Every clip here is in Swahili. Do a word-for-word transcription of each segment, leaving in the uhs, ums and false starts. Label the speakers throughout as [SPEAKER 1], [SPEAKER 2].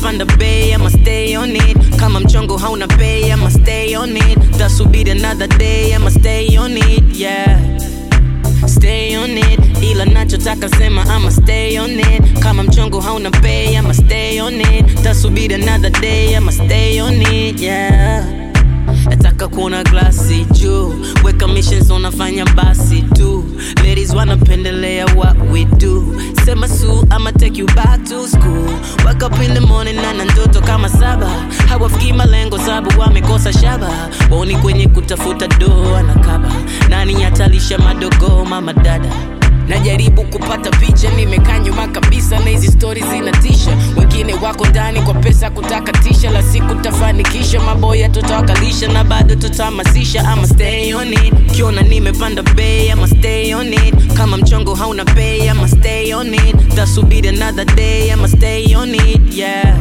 [SPEAKER 1] nimepanda bei, I'ma stay on it. Kama mchongo hauna pay, I'ma stay on it. Tasubiri another day, I'ma stay on it, yeah. Stay on it, ila nachotaka sema I'ma stay on it. Kama mchongo hauna pay, I'ma stay on it. Tasubiri another day, I'ma stay on it, yeah. Nataka kuona glasi juu, weka missions unafanya basi tu. Ladies wanapendelea what we do. Sema su, I'ma take you back to school. Wake up in the morning na ndoto kama saba. Hawafiki malengo sabu wamekosa shaba. Waoni kwenye kutafuta doa na kaba. Nani atalisha madogo mama dada? Najaribu kupata picha, nimekaa nyuma kabisa na hizi stories zinatisha. Wengine wako ndani kwa pesa kutakatisha, la siku tafanikisha, maboya tutawakalisha na bado tutahamasisha. I'ma stay on it, kiona nimepanda bei, I'ma stay on it. Kama mchongo hauna pay, I'ma stay on it. Tasubiri another day, I'ma stay on it, yeah.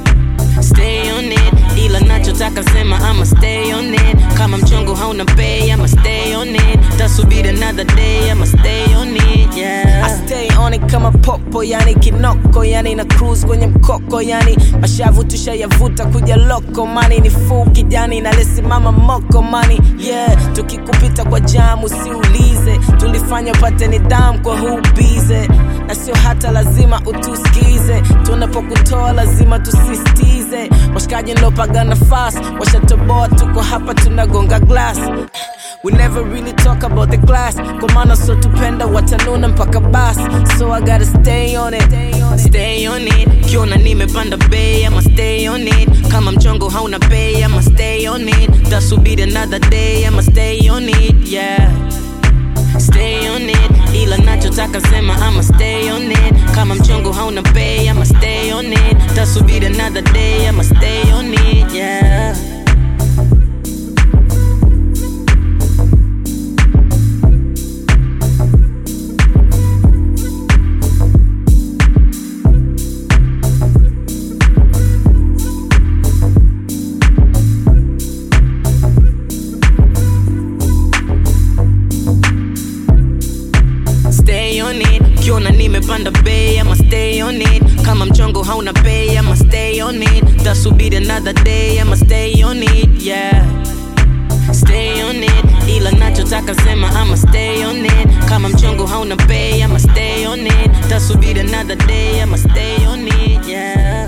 [SPEAKER 1] Stay on it, ila nachotaka sema I'ma stay on it. Kama mchongo hauna pay, I'ma stay on it. Tasubiri another day, I'ma stay on it, yeah.
[SPEAKER 2] I stay on it kama popo, yani kinoko, yani na cruise kwenye mkoko, yani mashavu tushayavuta kuja loko, mani ni full kijani na lesi mama moko, mani, yeah. Tukikupita kwa jamu siulize, tulifanya pate nidhamu kwa hubize. Na sio hata lazima utusikize, tunapokutoa lazima tusistize. Washikaji nlopaga nafasi, washatoboa tuko hapa tunagonga glass. We never really talk about the class, kwa maana so tupenda watanuna mpaka bas. So I gotta stay on it,
[SPEAKER 1] stay on it. Kiona nimepanda bei, I'ma stay on it. Kama mchongo hauna pay, I'ma stay on it. Tasubiri another day, I'ma stay on it, yeah. Stay on it, ila nachotaka sema I'ma stay on it. Kama mchongo hauna pay, I'ma stay on it. Tasubiri another day, I'ma stay on it, yeah. Stay on it, kiona nimepanda bei, I'ma stay on it. Kama mchongo hauna pay, I'ma stay on it. Tasubiri another day, I'ma stay on it, yeah. Stay on it, ila nachotaka sema I'ma stay on it. Kama mchongo hauna pay, I'ma stay on it. Tasubiri another day, I'ma stay on it, yeah.